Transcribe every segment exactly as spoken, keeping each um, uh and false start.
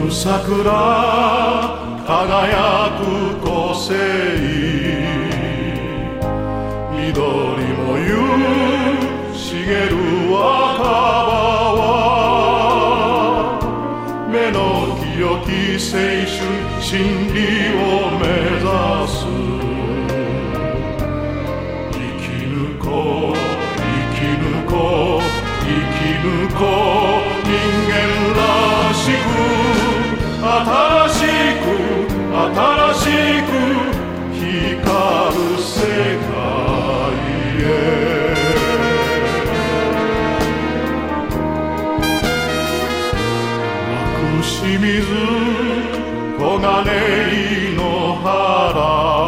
桜輝く個性、緑も夕茂る若葉は目の清き青春真理を目指す。生き抜こう生き抜こう生き抜こう、人間らしく新しく新しく光る世界へ。幕しみず黄金の原、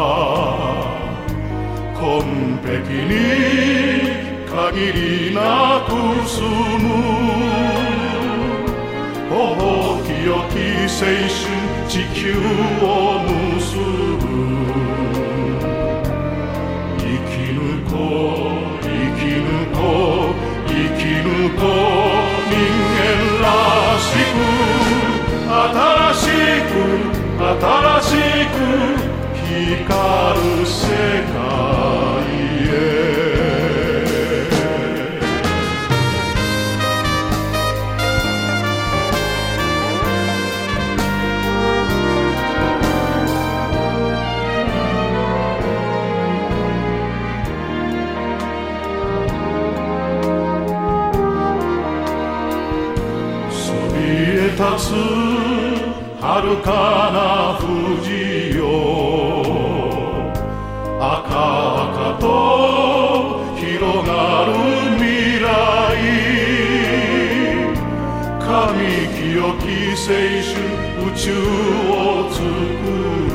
紺碧に限りなく住む。頬清き青春地球を結ぶ。生き抜こう生き抜こう生き抜こう、人間らしく新しく新しく光る世界へ。立つ遥かな富士よ、赤々と広がる未来。神清き青春宇宙を作る。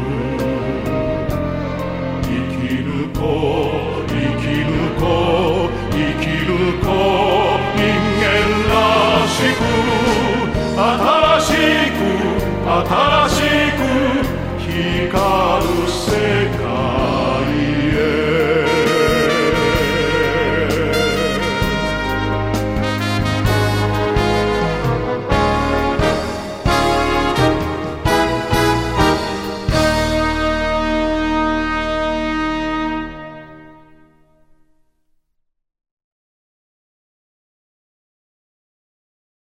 生き抜こう生き抜こう生き抜こう、人間らしく新しく新しく光る